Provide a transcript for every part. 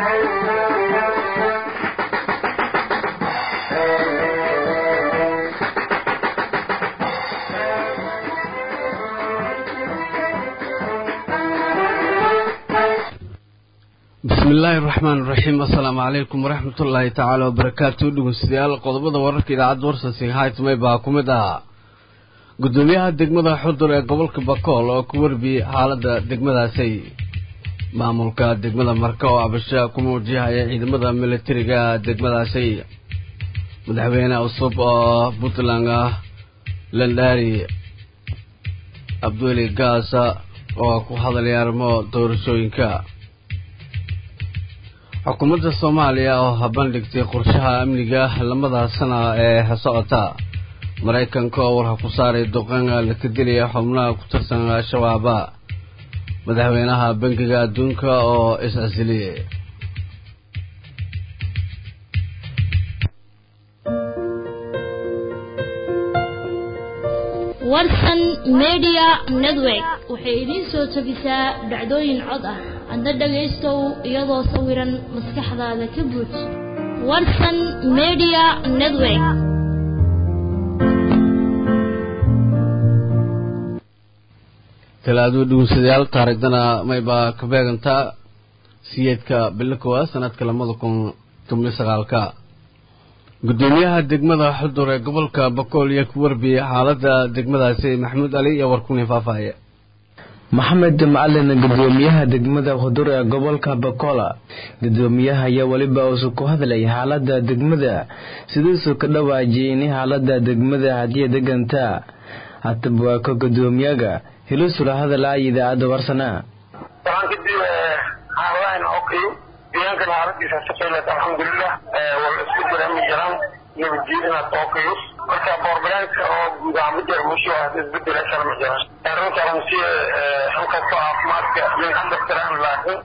بسم الله الرحمن الرحيم. السلام عليكم ورحمة الله تعالى وبركاته. دغسيال قodobada wararka idaacada warsan haytmay baa kumid ah gudoomiyaha degmada Xudur ee gobolka Bakool oo ku warbiyay xaaladda degmadaasi. maamulka degmada Marka oo abasha ku muujiyay ciidamada militariga degmadaasi. madaxweyne cusub oo Puntland Landari Abdulli Gaasa oo ku hadlay arrimo doorashooyinka. xukuumadda Soomaaliya oo bandhigtay qorshaha amniga lamada sano ee socota. Mareykanka oo war ku saaray duqeyga la kadilay xubnaha ku tirsan Shabaab. madaxweynaha bangiga adduunka oo is-asiliyay. warsan media network waxay idin soo tabisaa dhacdooyin cod ah adna dhageystow iyadoo sawiran maskaxdaada ka buux warsan media network. talaado dhuusadayaal taariikhdana mayba ka beegantaa siyeedka bilkowa sanadka 2019. gudoomiyaha degmada Xudur ee gobolka Bakool iyo ku warbiyay xaaladda degmadaasi. Maxamed Ali iyo warkuni faafaaye. maxamed macalin gudoomiyaha degmada Xudur ee gobolka Bakool gudoomiyaha ayaa waliba uu ku hadlay xaaladda degmada sidoo ka dhawaajiyay xaaladda degmada hadii deganta haddaba ka gudoomiyaha hilusula hadalay idaacada warsana deegaanka naaradiisa shaqeynaysa alxamdulilah wala isku jira mijiran iyo jiirina tooqiyo marka boorbelanka oo guud ahaan mijar mushoo isbedel ay kala mijiran runta ramsiye halka caafimaadka min hadda tiraan laakiin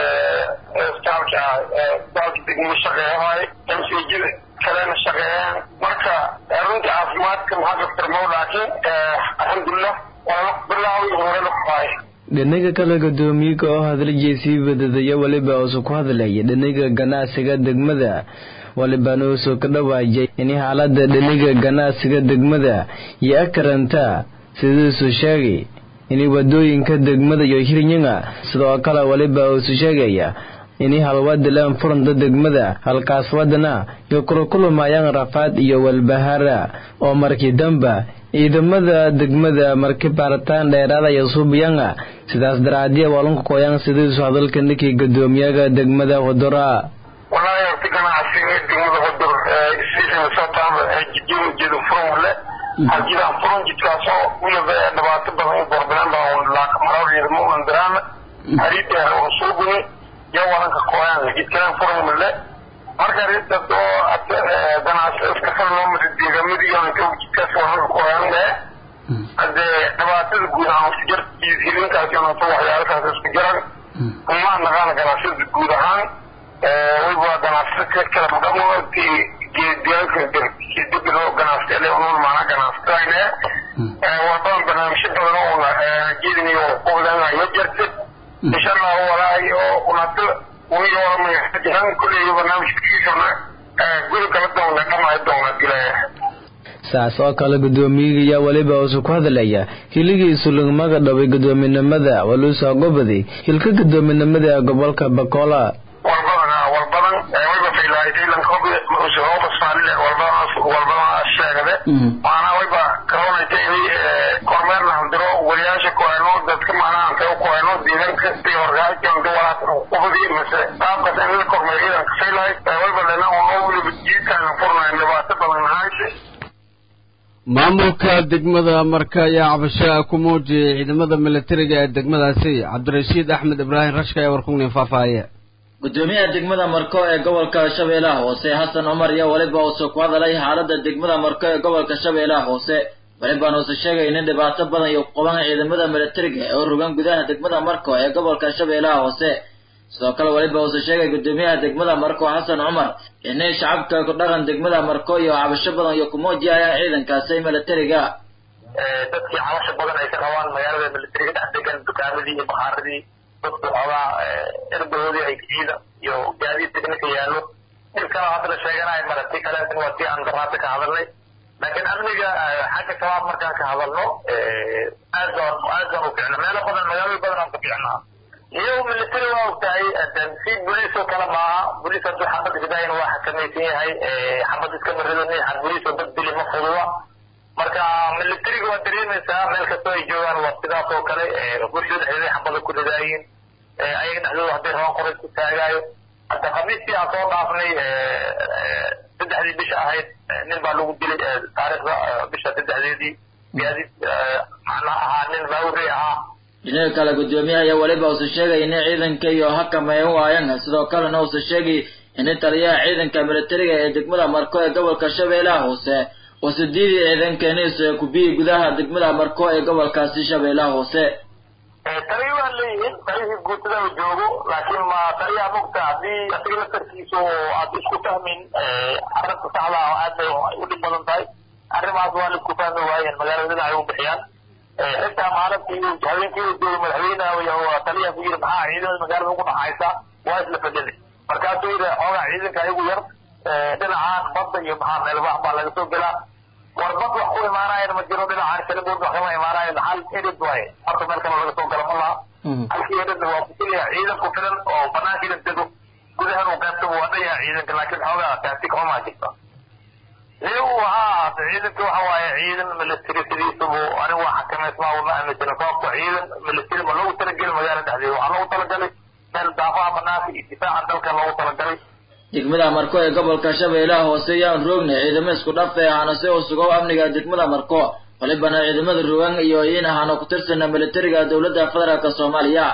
staalka degmo shaqeeyahay tamsiijida kalena shaqeeyaan marka runta caafimaadka maxaa tirmo laakiin alxamdulilah wala bilaawi hore la qaay. dhinaga kale gudoomiyaha oo hadalay si badadaya waliba oo ku hadlay dhinaga ganacsiga degmada waliba oo soo ka dhawaajay in xaaladda dhinaga ganacsiga degmada iyo karanta sidoo soo sheegay in wadooyinka degmada iyo hirinyaga sidoo kale waliba oo soo sheegaya in halwada laan furanta degmada halkaas wadana iyo kulmayaan rafaad iyo walbahara oo markii damba ciidamada degmada markii baaritaan dheeraad ay suubiyaan sidaas daraadii walanku qoyaan sidoo hadalka ninkii gudoomiyaha degmada Xudur wallahi artigana asiga degmada Xudur isii soo jidu furule hajira jidkaasoo waliba dhibaato badan u borbalan baa la kamarayo muundarana harida oo suubini yaa walanka qoyaan jidkan furule marka rinta oo ganacsiga iska kaloo deegaamada iyo jidkaas waxa ku qoyaan hadde dhibaatada guud ahaan si jirtii hilinkaas iyo waxyaalahaas isku jiran kuma naqaan ganacsiga guud ahaan way ganacsiga kala madamootii deegaanka dibadda ganacsiga leeyahay maana ganacsiga wadaan barnaamijyo badan oo jeedinayo qodobadan ay jirtay insha Allah walaayo unato ويوم يحتاجون كل يوم برنامج كيسنا قولوا كلا دونا كما يدونا كلا saas oo kale gudoomiyaha waliba uu ku hadlaya hiligiisu lagmaga dhaway gudoominimada waluusa gobadi hilka gudoominimada gobolka Bakool walbadan wayba fiilaayay lan qobi muusoo basaarile walbadan sheegade maana wayba karoonaytay kormeerna handiro waliyaasha kooyno dadka maanaha ka kooyno deegaanka iyo horgaajin dowlad qofdi mise taabka in kormeerida ka fiilaay wayba lana oo waliba jiitaan furnaa dhibaato badan hayse. maamulka degmada Marka ayaa cabasho ku muujiyay ciidamada militariga ee degmadaasi. Cabdirashiid Axmed Ibrahim Rashka ayaa warkuna faafaaye. gudoomiyaha degmada Marka ee gobolka Shabeellaha Hoose Xasan Umar iyo waliba uu soo hadlay xaaladda degmada Marka ee gobolka Shabeellaha Hoose waliba uu soo sheegay in dhibaato badan iyo qaban ciidamada militariga oo rugan gudaha degmada Marka ee gobolka Shabeellaha Hoose. sidoo kale waliba uu soo sheegay gudoomiyaha degmada Marka Xasan Umar in shacabka ku dhaqan degmada Marka iyo cabasho badan iyo ku muujiyay ciidankaasi militariga dadkii cabasho badan ay ka qabaan magaalada militariga degan dukaamadii iyo bakhaarradii dadku xoogaa erbahoodii ay ciida iyo gaadiidka dhinka yaallo dhibkana hadda la sheeganayo marati kaleetan waa tii aan daraata ka hadalnay laakiin amniga xagga shabaab markaan ka hadalno aad baan u fiicna meelo badan magaalooyin badan aan ka fiicnaa iyo military waa ogtahay si boliis oo kale maaha boliis hadduu xabad ridaayana waa xakamaysan yahay xabad iskama ridani boliis oo dad dili ma fududa marka militariga waa dareemaysaa meel kastoo ay joogaan waa sidaas oo kale bulshada dhexdeeda xabada ku ridaayiin ayaga dhexdooda hadday rabaan qoray ku taagaayo hadda khamiistii aan soo dhaafnay 3 bisha ahayd nin baa lagu dilay taariikhda bisha 3deedii gaadiid macnaha ahaa nin baawri ahaa dhinaca kale gudoomiyaha ayaa waliba uu sheegay in ciidanka iyo xakameeyo waayaan sidoo kalena uu sheegay in taliyaha ciidanka militariga ee degmada Marko ee gobolka Shabeellaha Hoose oo sideedii ciidankaaniisa ku biyo gudaha degmada Marko ee gobolkaasi Shabeellaha Hoose taliyaha leeyahay taliyaha guutada uu joogo laakiin ma taliyaha mugta hadii asiga tarkiiso aad isku fahmin arrinta saxda ah aad bay u dhib badan tahay arrimahaas waa la isku fahmi waayeen magaalada ay u bixiyaan xitaa maalintii haweenkii uu joogo madaxweynaha iyo taliyaha ku yiri maxaa ciidamada magaalada ugu dhaxaysa waa isla fadhiyay markaasuu yiri xoogaa ciidanka ayagu yar dhinacaan badda iyo maxaa meel wax baa laga soo galaa warbad wax ku imaanayana ma jiro dhinacaan kala bood wax kama imaanayaan hal edid waaye horta meel kale laga soo galo ma laha halkii edidna waa ku keliya ciidan ku filan oo banaanka idan tego gudahan uu qaybta waa dhayaa ciidanka laakiin xoogaa taasi kama jirto iyagu ciidanka waxa waaye ciidan military sidiisubu anigu waa xakameysmaa uma aaminsana sababto ciidan military ma loogu talagelay magaalada dhexdeeda waxaa loogu talagalay meel daafaha banaanka iyo difaaca dalka loogu talagalay degmada Marko ee gobolka Shabeellaha Hoose ayaan roognay ciidamo isku dhaf ah ana soo sugo amniga degmada Marko walibana ciidamada ruwan iyo in ahaana ku tirsan militariga dawladda federaalka Soomaaliya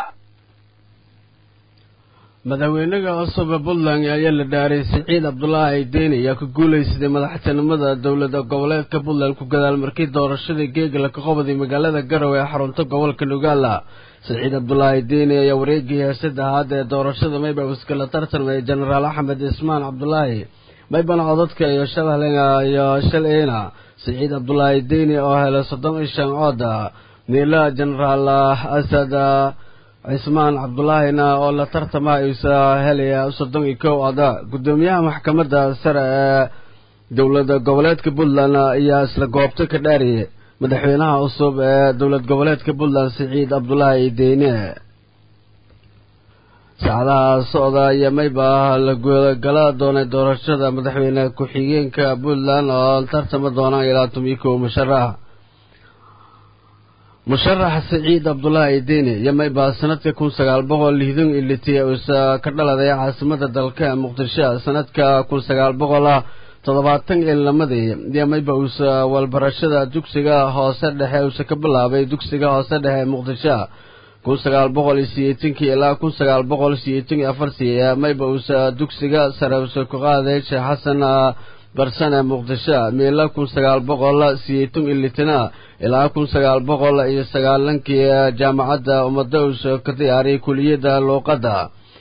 madaxweynaha cusub Puntland ayaa la dhaaray Siciid Abdullaahi Deeni ayaa ku guuleystay madaxtinimada dawladda goboleedka Puntland ku gadaal markii doorashadii geegla ka qabday magaalada Garowe ee xarunta gobolka Nogala Siciid Abdullaahi Deeni ayaa wareegay saddexaad ee doorashada mayba iskala tartamay General Axmed Ismaan Abdullaahi maybana codadka iyo shalayna Siciid Abdullaahi Deeni oo helay 35 cod Neela General Asad Ismaan Abdullaahina oo la tartamay helay 31 cod gudoomiyaha maxkamadda sare ee dawladda goboleedka Puntland ayaa isla goobta ka dhaariyay madaxweynaha cusub ee dawlad goboleedka Puntland Siciid Abdullaahi Deeni saacadaha socda ayaa mayba la gala doonay doorashada madaxweyne ku-xigeenka Puntland oo tartama doona ilaa 11 musharax Siciid Abdullaahi Deeni yamayba sanadka 1960 ka dhaladay caasimada dalka Muqdisho sanadka 1970 yamayba walbarashada dugsiga hoose dhexe ka bilaabay dugsiga hoose dhexe Muqdisho 1980 ilaa 1984 yamayba dugsiga sare ku qaaday Sheekh Xasan Barsane Muqdisho meela 1980 ilaa 1990 jaamacadda ummadda ka diyaariyay kuliyadda luqadda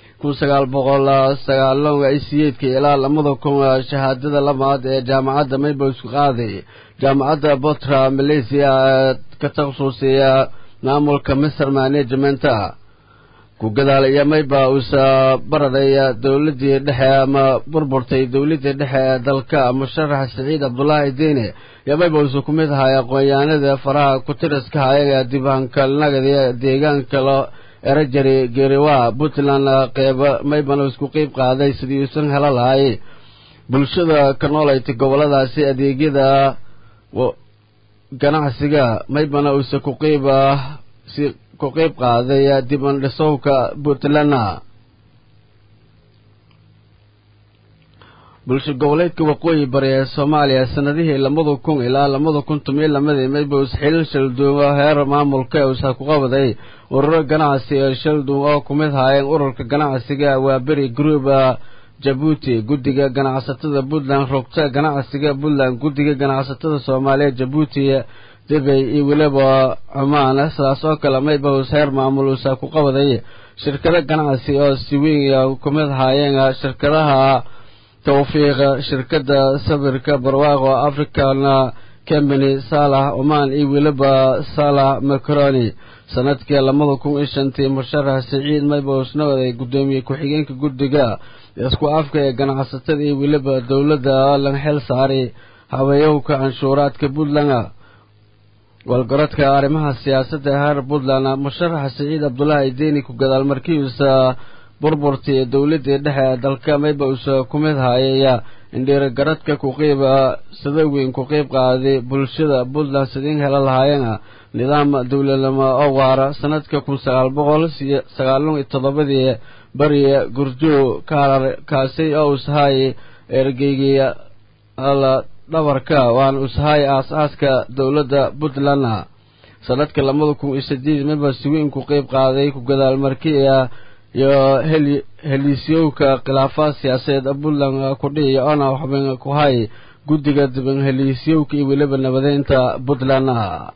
1998 ilaa 2000 shahaadada labaad ee jaamacadda mayba isku qaaday jaamacadda Botra Malaysia ka takhasusay maamulka Misr Management ku gadaalaya mayba baraday dawladda dhexe ama burburtay dawladda dhexe dalka musharax Siciid Abdullaahi Deeni yamayba ku mid ahaa aqoonyahanada faraha ku tiriska hay'adda diiwaanka nagada deegaanka erajari geeriwa Puntland qayb maybana isku qayb qaaday sidii uu san hela lahaay bulshada ka nooleeyay goboladaasi adeegyada ganacsiga maybana uu ku qayb qaaday diiwaan dhisowka Puntland bulsho goboleedka waqooyi bari ee Soomaaliya sanadihii 2000 ilaa 2012 mayba xilal shalduumo heer maamulka uu ku qabaday ururo ganacsi oo shalduumo oo kumid ahaayeen ururka ganacsiga waa bari group Djibouti guddiga ganacsatada Puntland rogta ganacsiga Puntland guddiga ganacsatada Soomaaliya Djibouti dibay iyo waliba Oman saas oo kale mayba heer maamul uu ku qabaday shirkado ganacsi oo si weyn kumid ahaayeen shirkadaha توفيق شركة سفرك برواقو أفريكان كمبني صالح أمان إيويلبا صالح مكراني sanadkii 2005 musharax Siciid mayba usnooday gudoomiye ku-xigeenka guddiga isku afka ee ganacsatada iyo waliba dawladda lan xil saaray habayowka canshuuraadka Puntland walgaradka arrimaha siyaasadda heer Puntland musharax Siciid Abdullaahi Deeni ku gadaal markiisa burburtii dawladda dhexe dalka mayba usoo kumid hayay indheer garadka ku qeyba sida weyn ku qeyb qaaday bulshada Puntland sideen hela lahaayeen nidaam dawladnimo oo waara sanadka 1997 bariya gurjo kaasay oo ushaay ergeyga ala dhabarka waan ushaay aasaaska dawladda Puntland sanadka 2008 mayba si weyn ku qeyb qaaday ku gadaal markiisa iyo heliisyowka khilaafaad siyaasadeed Puntland ku dhigay oo waxban ku hay guddiga diban heliisyowka iyo waliba nabadeynta Puntland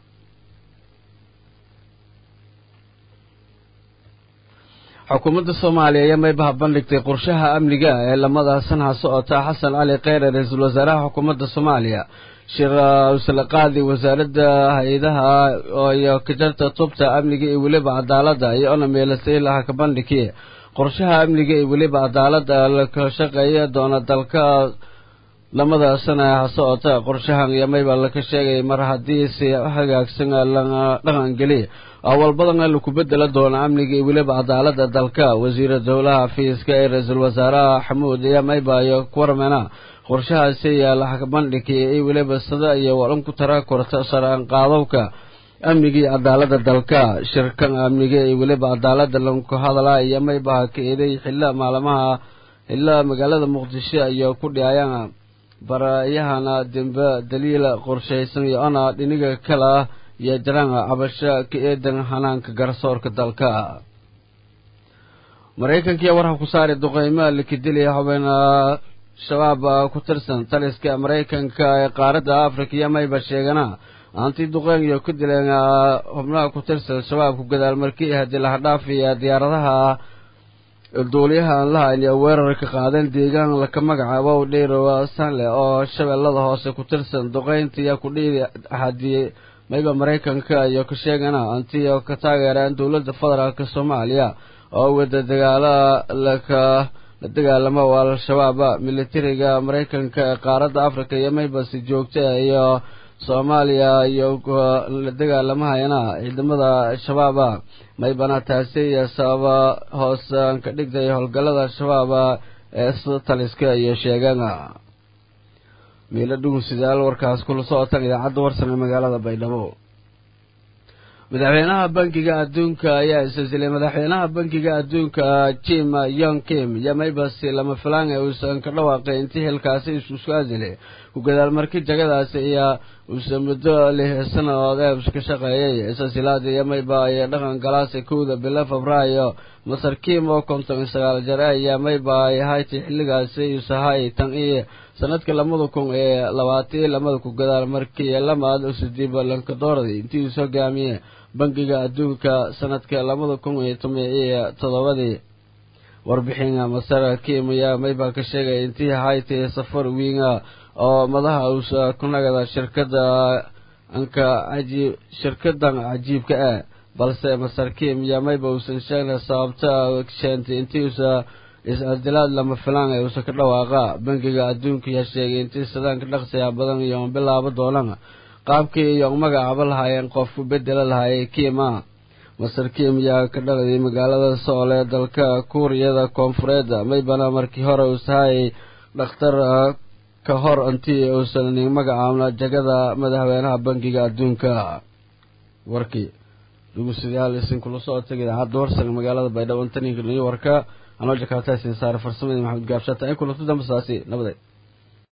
xukuumadda Soomaaliya ayaa mayba bandhigtay qorshaha amniga ee lamada sanaha socota Xasan Cali Kheyre ra'iisul wasaaraha xukuumadda Soomaaliya shiraalqaadi wasaaradda hay'adaha oo ka jarta tubta amniga iyo waliba cadaaladda iyo meelasay laha ka bandhigay qorshaha amniga iyo waliba cadaaladda la ka shaqeeya doona dalka lamada sanaha socota qorshahan iyo mayba la ka sheegay mar haddii si hagaagsan la dhaqan geliyo awal badan la ku bedela doona amniga iyo waliba cadaaladda dalka wasiir dawlaha fiiska ee ra'iisul wasaaraha Xamuud iyo mayba iyo warmana qorshahaasi ayaa la bandhigay ay waliba sida iyo walan ku tara korta saraan qaadowka amniga iyo cadaaladda dalka shirkan amniga iyo waliba cadaaladda lanku hadalay iyo mayba ka eeday xilla maalmaha ilaa magaalada Muqdisho iyo ku dhayaan barayahana dambe daliil qorshaysan iyo ana dhiniga kala iyo jiraan cabasho ka eedan hanaanka garsoorka dalka Mareykanka waxa ku saaray duqeymo la kidilay habeena shabaab ku tirsan taliska Mareykanka ee qaaradda Afrika iyo mayba sheegana anti duqeyn iyo ku dileen xubnaha ku tirsan shabaab ku gadaal markii hadii la dhaafiyo diyaaradaha duuliyaha la iyo weerar ka qaadan deegaan la ka magacaabo Dheero Sanle oo shabeellada hoose ku tirsan duqeyntii ku dhigay hadii mayba Mareykanka iyo ka sheegana anti oo ka taageeraan dawladda federaalka Soomaaliya oo wada dagaalama wal shabaab militariga Mareykanka qaaradda Afrika iyo mayba si joogta iyo Soomaaliya iyo la dagaalamahayna ciidamada shabaab maybana taasi sababa hoos ka dhigay howlgallada shabaab ee taliska iyo sheegana meelo dhugu sidaal warkaas kula socotan idaacadda warsan magaalada Baydhabo madaxweynaha bankiga adduunka ayaa isla madaxweynaha bankiga adduunka Jim Yong Kim yamayba si lama filaan ee uu san ka dhawaaqay intii halkaas isu soo ku gadaal markii jagadaas iyo uu samado leh sanadooda ka shaqeeyay silsilaad yamayba ay dhaqan galaas kooda bil Febraayo Masar Kim oo 59 jar yamayba ay hayti xilligaas uu sahay tan iyo sanadka 2020 ku gadaal markii lamaad uu sidii balanka dooraday intii soo gaamiyay bankiga adduunka sanadka 2017 warbixinta Masar Kim yamayba ka sheegay intii hayti safar wiinga oo madaxa uu ku nagada shirkadan cajiibka ah balse Masar Kim yamayba uu sheegay sababta keentay intii is-adlaad lama filaan ee uu ka dhawaaqa bankiga adduunka ayaa sheegay intii sidaan ka dhaqsiya badan iyo bilaabo doonaan qaabkii iyo magacaaba lahaayeen qof u bedel lahaay Kima Masar Kim yaa ka dhaqay magaalada Seoul ee dalka Kuuriyada Koonfureed maybana markii hore uu sahay dhakhtar ka hor intii uu sanadii magacaabna jagada madaxweynaha bankiga adduunka warkii lagu sidaal isin kula soo tagay idaacadda warsan magaalada Baydhabo tan iyo warka anoo jakaatay saar farsamada Maxamed Gaabshata ay kula tudambasaasi nabadeed